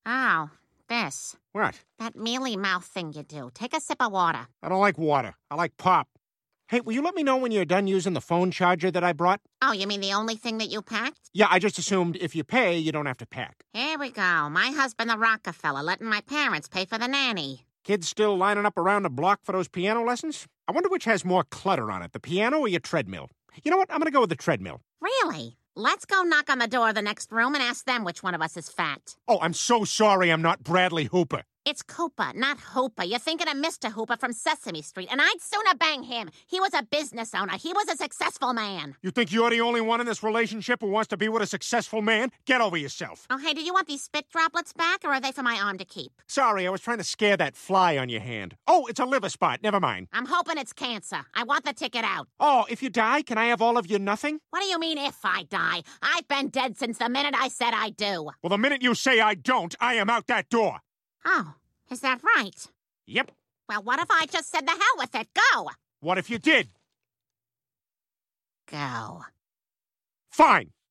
Oh, this. What? That mealy mouth thing you do. Take a sip of water. I don't like water. I like pop. Hey, will you let me know when you're done using the phone charger that I brought? Oh, you mean the only thing that you packed? Yeah, I just assumed if you pay, you don't have to pack. Here we go. My husband, the Rockefeller, letting my parents pay for the nanny. Kids still lining up around the block for those piano lessons? I wonder which has more clutter on it, the piano or your treadmill. You know what? I'm going to go with the treadmill. Really? Let's go knock on the door of the next room and ask them which one of us is fat. Oh, I'm so sorry I'm not Bradley Hooper. It's Cooper, not Hooper. You're thinking of Mr. Hooper from Sesame Street, and I'd sooner bang him. He was a business owner. He was a successful man. You think you're the only one in this relationship who wants to be with a successful man? Get over yourself. Oh, hey, do you want these spit droplets back, or are they for my arm to keep? Sorry, I was trying to scare that fly on your hand. Oh, it's a liver spot. Never mind. I'm hoping it's cancer. I want the ticket out. Oh, if you die, can I have all of your nothing? What do you mean, if I die? I've been dead since the minute I said I do. Well, the minute you say I don't, I am out that door. Oh, is that right? Yep. Well, what if I just said the hell with it? Go! What if you did? Go. Fine.